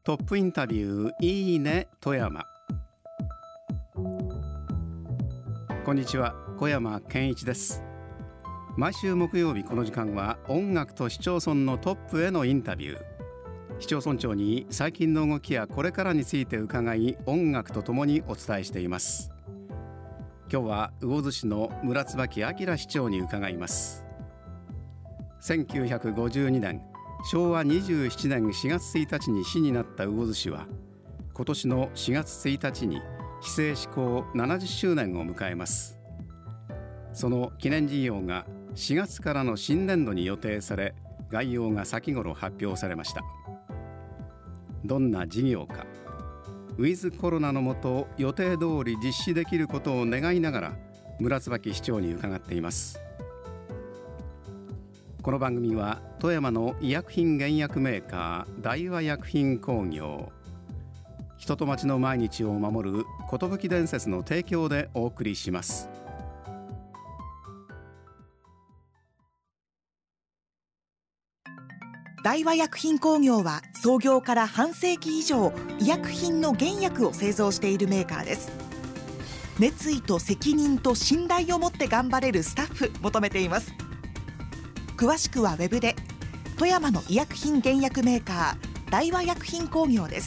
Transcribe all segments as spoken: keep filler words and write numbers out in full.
トップインタビューいいね富山。こんにちは、小山健一です。毎週木曜日この時間は音楽と市町村のトップへのインタビュー。市町村長に最近の動きやこれからについて伺い、音楽とともにお伝えしています。今日は魚津市の村椿明市長に伺います。せんきゅうひゃくごじゅうにねんしょうわにじゅうななねんしがつついたちに市になった魚津市は、今年のしがつついたちに市制施行ななじゅっしゅうねんを迎えます。その記念事業がしがつからの新年度に予定され、概要が先頃発表されました。どんな事業か、ウィズコロナのもと予定通り実施できることを願いながら、村椿市長に伺っています。この番組は富山の医薬品原薬メーカー大和薬品工業、人と町の毎日を守る寿伝説の提供でお送りします。 大和薬品工業は創業から半世紀以上、医薬品の原薬を製造しているメーカーです。熱意と責任と信頼を持って頑張れるスタッフ求めています。詳しくはウェブで。富山の医薬品原薬メーカー大和薬品工業です。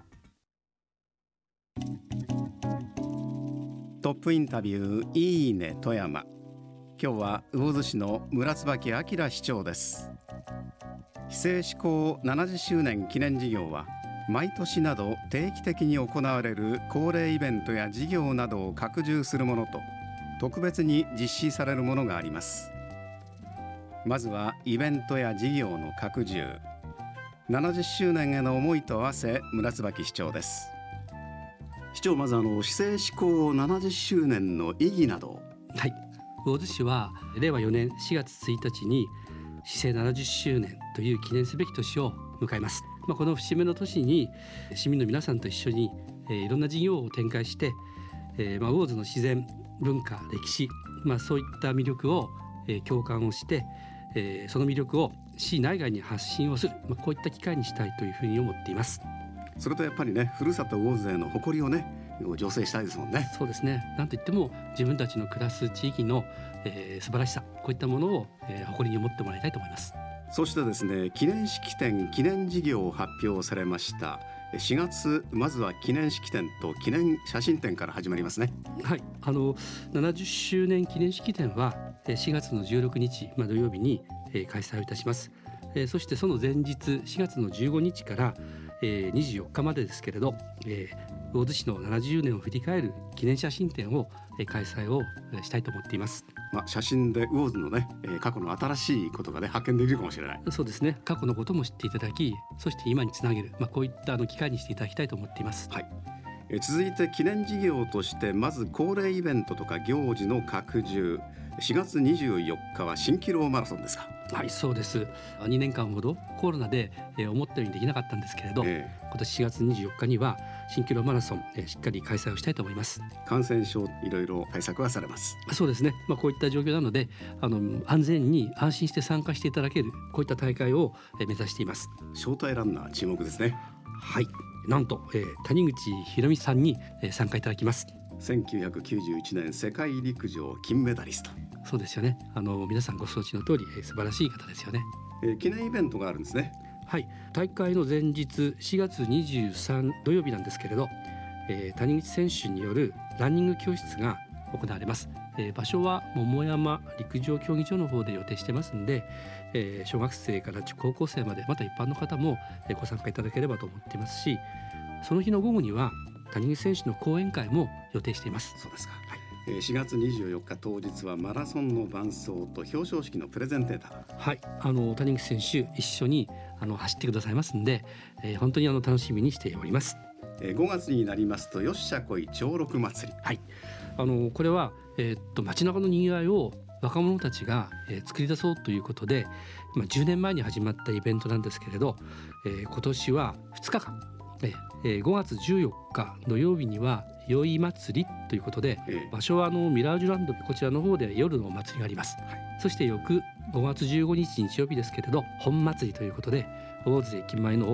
トップインタビューいいね富山。今日は魚津市の村椿明市長です。市制施行ななじゅっしゅうねん記念事業は、毎年など定期的に行われる恒例イベントや事業などを拡充するものと、特別に実施されるものがあります。まずはイベントや事業の拡充。ななじゅっしゅうねんへの思いと合わせ、村椿市長です。市長、まずあの市制施行ななじゅっしゅうねんの意義など。 はい、魚津市はれいわよねんしがつついたちに市制ななじゅっしゅうねんという記念すべき年を迎えます。まあ、この節目の年に市民の皆さんと一緒に、えー、いろんな事業を展開して、えーまあ、魚津の自然、文化、歴史、まあ、そういった魅力を、えー、共感をして、えー、その魅力を市内外に発信をする、まあ、こういった機会にしたいというふうに思っています。 それとやっぱりね、ふるさと魚津への誇りをね、醸成したいですもんね。 そうですね。なんといっても自分たちの暮らす地域の、えー、素晴らしさ、こういったものを、えー、誇りに思ってもらいたいと思います。 そしてですね、記念式典、記念事業を発表されました。しがつ、まずは記念式典と記念写真展から始まりますね。 はい、あのななじゅっしゅうねん記念式典はしがつのじゅうろくにち、まあ、土曜日に、えー、開催をいたします。えー、そしてその前日しがつのじゅうごにちから、えー、にじゅうよっかまでですけれど、えー、魚津市のななじゅうねんを振り返る記念写真展を、えー、開催をしたいと思っています。 まあ、写真で魚津のね、えー、過去の新しいことがね、発見できるかもしれない。 そうですね。過去のことも知っていただき、そして今につなげる、まあ、こういったあの機会にしていただきたいと思っています。 はい。えー、続いて記念事業として、まず恒例イベントとか行事の拡充。しがつにじゅうよっかは蜃気楼マラソンですか。 はい、そうです。にねんかんほどコロナで、えー、思ったようにできなかったんですけれど、えー、今年しがつにじゅうよっかには蜃気楼マラソン、えー、しっかり開催をしたいと思います。 感染症いろいろ対策はされます。 そうですね。まあ、こういった状況なので、あの安全に安心して参加していただける、こういった大会を、えー、目指しています。 招待ランナー注目ですね。 はい、なんと、えー、谷口博美さんに、えー、参加いただきます。 せんきゅうひゃくきゅうじゅういちねん世界陸上金メダリスト。 そうですよね。あの皆さんご承知の通り、えー、素晴らしい方ですよね。 えー、記念イベントがあるんですね。 はい、大会の前日しがつにじゅうさんにち土曜日なんですけれど、えー、谷口選手によるランニング教室が行われます。えー、場所は桃山陸上競技場の方で予定してますので、えー、小学生から高校生まで、また一般の方も、えー、ご参加いただければと思っていますし、その日の午後には谷口選手の講演会も予定しています。 そうですか。はい、しがつにじゅうよっか当日はマラソンの伴走と表彰式のプレゼンテーター。 はい、あの谷口選手一緒にあの走ってくださいますので、えー、本当にあの楽しみにしております。 えー、ごがつになりますとよっしゃこい長六祭り。 はい、あのこれは、えー、っと街中のにぎわいを若者たちが、えー、作り出そうということで、まあ、じゅうねんまえに始まったイベントなんですけれど、えー、今年はふつかかん、えー、ごがつじゅうよっか土曜日には宵祭りということで、ええ、場所はあのミラージュランド、こちらの方で夜のお祭りがあります。はい、そして翌ごがつじゅうごにち日曜日ですけれど本祭りということで、魚津駅前の大通り、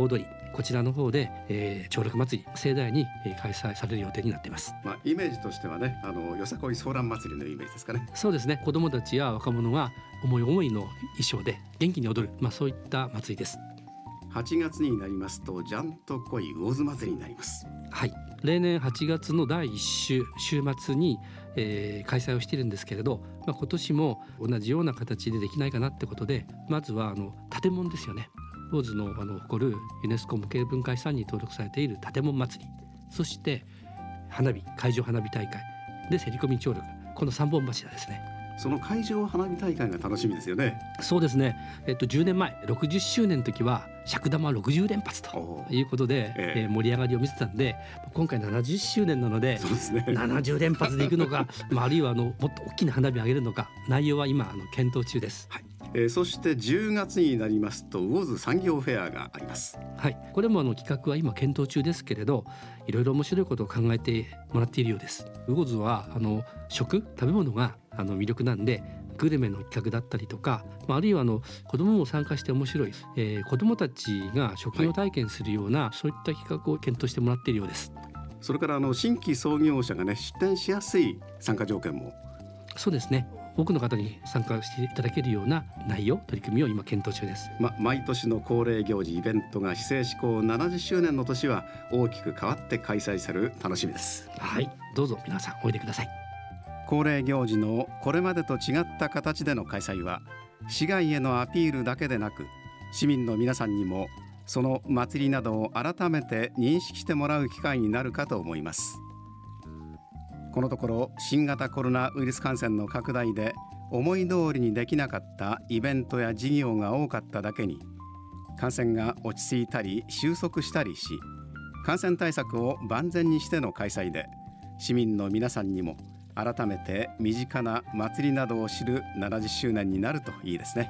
こちらの方で、えー、長楽祭り盛大に、えー、開催される予定になっています。 まあ、イメージとしてはね、あのよさこいソーラン祭りのイメージですかね。 そうですね。子どもたちや若者が思い思いの衣装で元気に踊る、まあ、そういった祭りです。 はちがつになりますとジャンとこい魚津祭りになります。 はい、例年はちがつのだいいっ週週末に、えー、開催をしているんですけれど、まあ、今年も同じような形でできないかなってことで、まずはあの建物ですよね。魚津のあの誇るユネスコ無形文化遺産に登録されている建物祭り、そして花火海上花火大会で競り込み長楽、このさんぼん柱ですね。 その海上花火大会が楽しみですよね。 そうですね、えっと、じゅうねんまえろくじゅっしゅうねんの時は尺玉ろくじゅう連発ということで、えええー、盛り上がりを見せたんで、今回ななじゅっしゅうねんなので、 そうですね、 ななじゅう連発でいくのか、まあ、あるいはあのもっと大きな花火を上げるのか、内容は今あの検討中です。 はい、えー、そしてじゅうがつになりますと魚津産業フェアがあります。 はい、これもあの企画は今検討中ですけれど、いろいろ面白いことを考えてもらっているようです。魚津はあの食食べ物があの魅力なんで、グルメの企画だったりとか、まあ、あるいはあの子どもも参加して面白い、えー、子どもたちが職業体験するような、はい、そういった企画を検討してもらっているようです。 それからあの新規創業者がね出店しやすい参加条件も。 そうですね、多くの方に参加していただけるような内容取り組みを今検討中です。 ま、毎年の恒例行事イベントが市制施行ななじゅっしゅうねんの年は大きく変わって開催される楽しみです。 はい、どうぞ皆さんおいでください。 恒例行事のこれまでと違った形での開催は、市外へのアピールだけでなく、市民の皆さんにもその祭りなどを改めて認識してもらう機会になるかと思います。このところ新型コロナウイルス感染の拡大で思い通りにできなかったイベントや事業が多かっただけに、感染が落ち着いたり収束したりし、感染対策を万全にしての開催で、市民の皆さんにも改めて身近な祭りなどを知るななじゅっしゅうねんになるといいですね。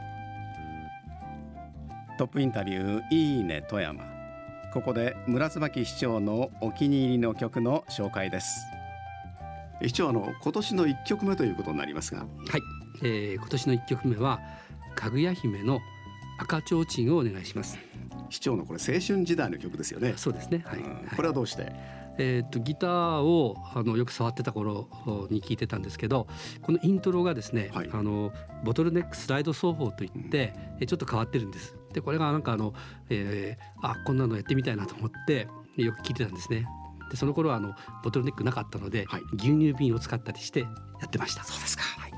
トップインタビューいいね富山。ここで村椿市長のお気に入りの曲の紹介です。市長、あの今年のいっきょくめということになりますが。 はい、えー、今年のいっきょくめはかぐや姫の赤ちょうちんをお願いします。 市長のこれ青春時代の曲ですよね。 そうですね、はい、 うん、これはどうして？ えー、とギターをあのよく触ってた頃に聞いてたんですけど、このイントロがですね、はい、あのボトルネックスライド奏法といって、うん、ちょっと変わってるんです。でこれがなんかあの、えー、あこんなのやってみたいなと思ってよく聞いてたんですね。でその頃はあのボトルネックなかったので、はい、牛乳瓶を使ったりしてやってました。 そうですか、はい、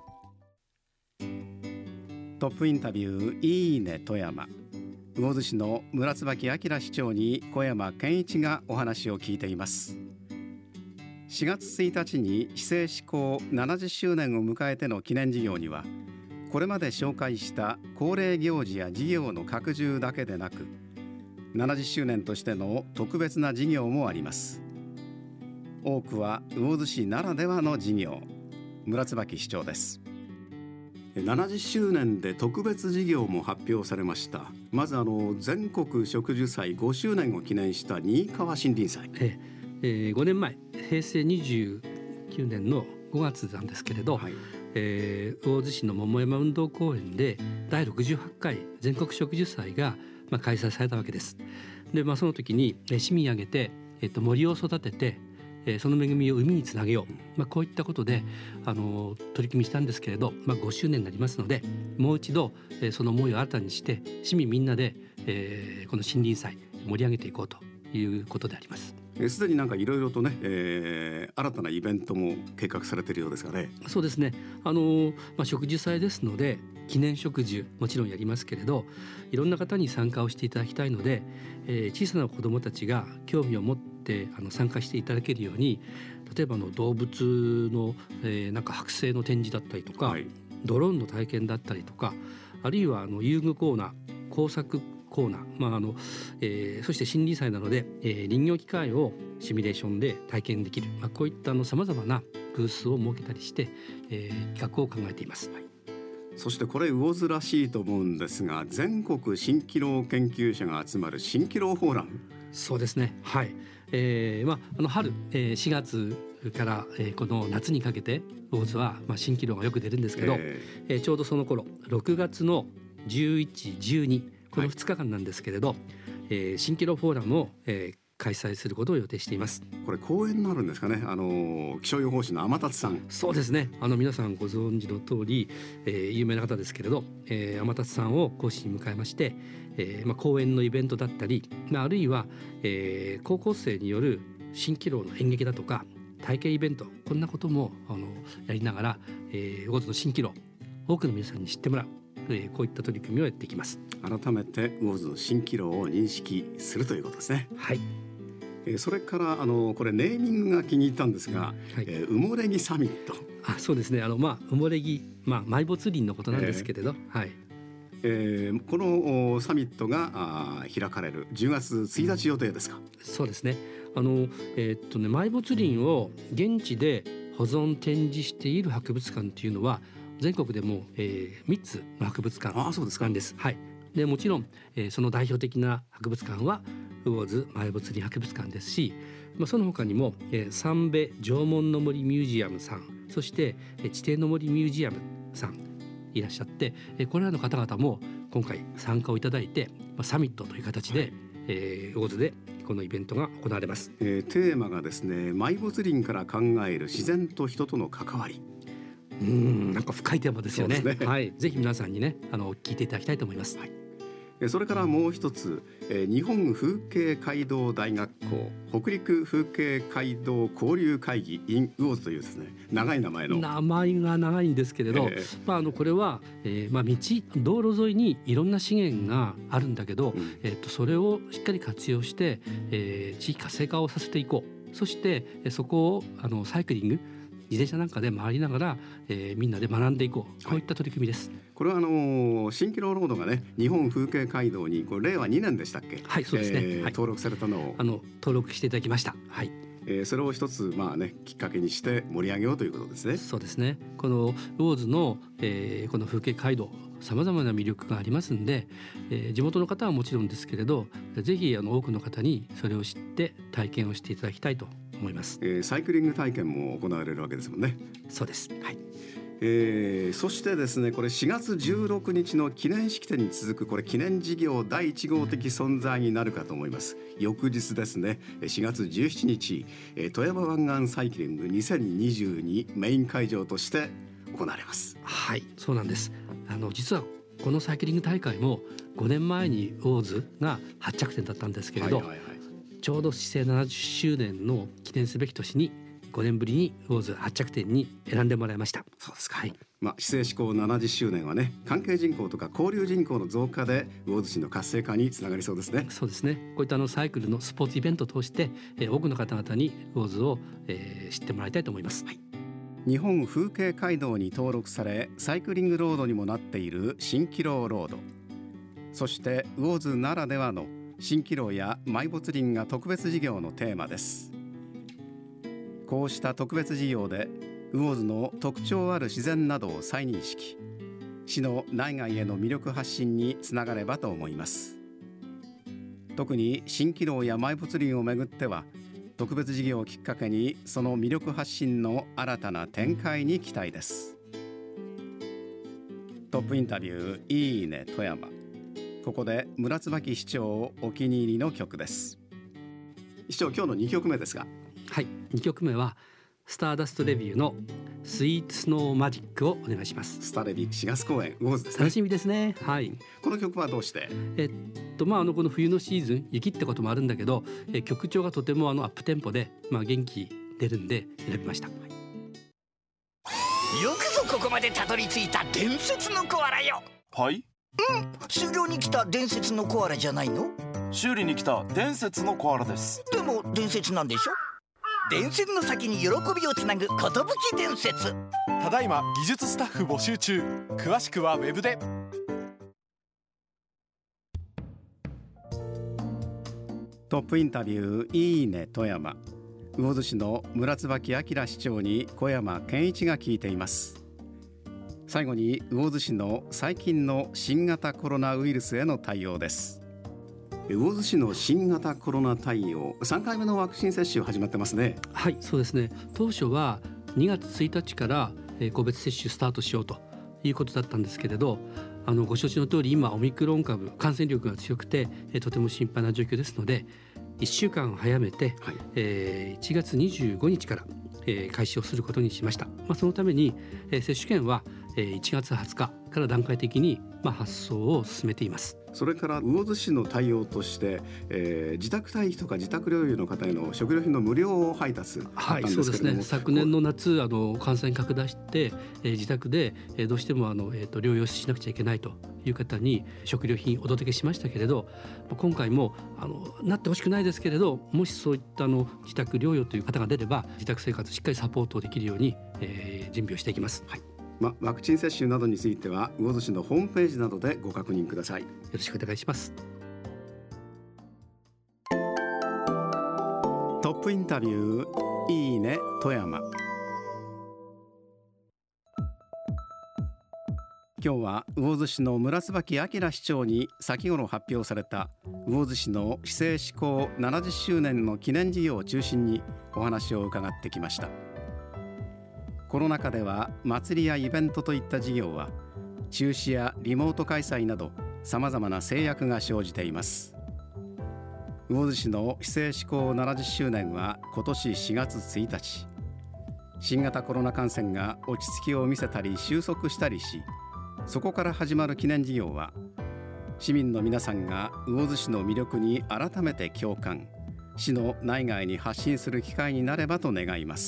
トップインタビューいいね富山。魚津市の村椿明市長に小山健一がお話を聞いています。しがつついたちに市制施行ななじゅっしゅうねんを迎えての記念事業には、これまで紹介した恒例行事や事業の拡充だけでなく、ななじゅっしゅうねんとしての特別な事業もあります。多くは魚津市ならではの事業。村椿市長です。ななじゅっしゅうねんで特別事業も発表されました。まずあの全国植樹祭ごしゅうねんを記念した新川森林祭、 ええー、ごねんまえへいせいにじゅうきゅうねんのごがつなんですけれど、はい、えー、魚津市の桃山運動公園でだいろくじゅうはちかい全国植樹祭が、まあ、開催されたわけです。で、まあ、その時に市民挙げて、えー、と森を育てて、えー、その恵みを海につなげよう、まあ、こういったことであの取り組みしたんですけれど、まあ、ごしゅうねんになりますので、もう一度、えー、その思いを新たにして市民みんなで、えー、この森林祭盛り上げていこうということであります。 すでになんかいろいろとね、えー、新たなイベントも計画されているようですかね。 そうですね、あの、まあ、植樹祭ですので記念植樹もちろんやりますけれど、いろんな方に参加をしていただきたいので、えー、小さな子どもたちが興味を持ってあの参加していただけるように、例えばの動物の、えー、なんか剥製の展示だったりとか、はい、ドローンの体験だったりとか、あるいはあの遊具コーナー、工作コーナー、まああのえー、そして森林祭なので、えー、林業機械をシミュレーションで体験できる、まあ、こういったさまざまなブースを設けたりして、えー、企画を考えています。はい、 そしてこれ魚津らしいと思うんですが、全国蜃気楼研究者が集まる蜃気楼フォーラム。 そうですね、はい、えーまあ、あの春、えー、しがつから、えー、この夏にかけて魚津は、まあ、蜃気楼がよく出るんですけど、えーえー、ちょうどその頃ろくがつのじゅういち、じゅうにこのふつかかんなんですけれど、はい、 えー、蜃気楼フォーラムを、えー、開催することを予定しています。 これ講演になるんですかね。あの気象予報士の天達さん。 そうですね。あの皆さんご存知の通り、えー、有名な方ですけれど、えー、天達さんを講師に迎えまして、えーまあ、講演のイベントだったり、まあ、あるいは、えー、高校生による蜃気楼の演劇だとか体験イベント、こんなこともあのやりながら、えー、魚津の蜃気楼多くの皆さんに知ってもらう、えー、こういった取り組みをやっていきます。 改めて魚津の蜃気楼を認識するということですね。 はい。 えー、それからあのこれネーミングが気に入ったんですが、はい、えー、埋もれ木サミット。 あ、そうですね。あのまあ埋もれ木、まあ埋没林のことなんですけれど、えー、はい。 えー、このサミットがあ開かれるじゅうがつついたち予定ですか。 そうですね。あの、えーっとね、埋没林を現地で保存展示している博物館というのは全国でも、えー、みっつの博物館なんです。はい。でもちろん、えー、その代表的な博物館は魚津埋没林博物館ですし、まあ、その他にも、えー、三部縄文の森ミュージアムさん、そして、えー、地底の森ミュージアムさんいらっしゃって、えー、これらの方々も今回参加をいただいて、まあ、サミットという形で、はい、えー、魚津でこのイベントが行われます。 えー、テーマがですね、埋没林から考える自然と人との関わり。 うーん、なんか深いテーマですよ ね, ね、はい、ぜひ皆さんにね、あの聞いていただきたいと思います。はい。 それからもう一つ、えー、日本風景街道大学校北陸風景街道交流会議 in 魚津というですね、長い名前の名前が長いんですけれど、えーまあ、あのこれは、えーまあ、道道路沿いにいろんな資源があるんだけど、うん、えー、とそれをしっかり活用して、えー、地域活性化をさせていこう。そしてそこをあのサイクリング自転車なんかで回りながら、えー、みんなで学んでいこう、こういった取り組みです。はい、 これはあの蜃気楼ロードがね、日本風景街道にこれれいわにねんでしたっけ。 はい、そうですね、えーはい、登録されたのをあの登録していただきました。はい。 えー、それを一つまあね、きっかけにして盛り上げようということですね。 そうですね。この魚津の、えー、この風景街道、さまざまな魅力がありますんで、えー、地元の方はもちろんですけれど、ぜひあの多くの方にそれを知って体験をしていただきたいと思います。 えー、サイクリング体験も行われるわけですもんね。 そうです。はい。 えー、そしてですね、これしがつじゅうろくにちの記念式典に続くこれ記念事業だいいち号的存在になるかと思います。翌日ですね、しがつじゅうしちにち、富山湾岸サイクリングにせんにじゅうにメイン会場として行われます。 はい、そうなんです。あの実はこのサイクリング大会もごねんまえに魚津が発着点だったんですけれど、はいはいはい、ちょうど市政ななじゅっしゅうねんの記念すべき年にごねんぶりに魚津発着点に選んでもらいました。 そうですか。はい。まあ、市政施行ななじゅっしゅうねんはね、関係人口とか交流人口の増加で魚津市の活性化につながりそうですね。 そうですね。こういったあのサイクルのスポーツイベントを通して、えー、多くの方々に魚津を、えー、知ってもらいたいと思います。はい。 日本風景街道に登録されサイクリングロードにもなっている蜃気楼ロード、そして魚津ならではの蜃気楼や埋没林が特別事業のテーマです。こうした特別事業で魚津の特徴ある自然などを再認識、市の内外への魅力発信につながればと思います。特に蜃気楼や埋没林をめぐっては、特別事業をきっかけにその魅力発信の新たな展開に期待です。トップインタビューいいね富山。ここで村椿市長お気に入りの曲です。市長、今日のにきょくめですが。 はい、にきょくめはスターダストレビューのスイートスノーマジックをお願いします。 スタレビしがつ公演魚津ですね。 楽しみですね。はい。 この曲はどうして？ えっとまああのこの冬のシーズン雪ってこともあるんだけど、え曲調がとてもあのアップテンポで、まあ元気出るんで選びました。はい、 よくぞここまでたどり着いた伝説のコアラよ。 はい。 うん、修行に来た伝説のコアラじゃないの？ 修理に来た伝説のコアラです。 でも伝説なんでしょ？伝説の先に喜びをつなぐ寿伝説。 ただいま技術スタッフ募集中。詳しくはウェブで。 トップインタビューいいね富山。魚津市の村椿明市長に小山健一が聞いています。最後に魚津市の最近の新型コロナウイルスへの対応です。魚津市の新型コロナ対応、さんかいめのワクチン接種始まってますね。 はい、そうですね。当初はにがつついたちから個別接種スタートしようということだったんですけれど、 あのご承知の通り今オミクロン株感染力が強くて、えー、とても心配な状況ですので、いっしゅうかん早めて、はい、えー、いちがつにじゅうごにちから、えー、開始をすることにしました。まあ、そのために、えー、接種券は、えー、いちがつはつかから段階的に、まあ、発送を進めています。 それから魚津市の対応として、えー、自宅待機とか自宅療養の方への食料品の無料配達だったんですけれども、はい、そうですね、 昨年の夏あの感染拡大して、えー、自宅で、えー、どうしてもあの、えー、と療養しなくちゃいけないという方に食料品お届けしましたけれど、今回もあのなってほしくないですけれど、もしそういったあの自宅療養という方が出れば自宅生活しっかりサポートできるように、えー、準備をしていきます。はい、 ま、ワクチン接種などについては魚津市のホームページなどでご確認ください。よろしくお願いします。 トップインタビューいいね富山。今日は魚津市の村椿明市長に先頃発表された魚津市の市政施行ななじゅっしゅうねんの記念事業を中心にお話を伺ってきました。コロナ禍では祭りやイベントといった事業は中止やリモート開催などさまざまな制約が生じています。魚津市の市政施行ななじゅっしゅうねんは今年しがつついたち、新型コロナ感染が落ち着きを見せたり収束したりし、そこから始まる記念事業は市民の皆さんが魚津市の魅力に改めて共感、市の内外に発信する機会になればと願います。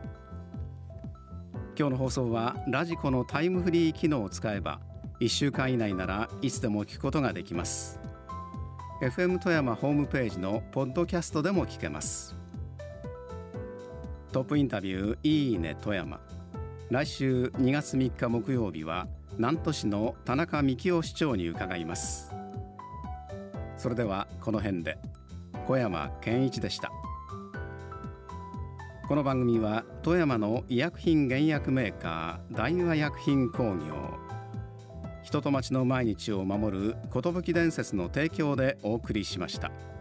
今日の放送はラジコのタイムフリー機能を使えばいっしゅうかん以内ならいつでも聞くことができます。 エフエム 富山ホームページのポッドキャストでも聞けます。トップインタビューいいね富山。来週にがつみっか木曜日は南砺市の田中幹夫市長に伺います。それではこの辺で。小山健一でした。この番組は富山の医薬品原薬メーカー大和薬品工業、人と町の毎日を守る寿伝説の提供でお送りしました。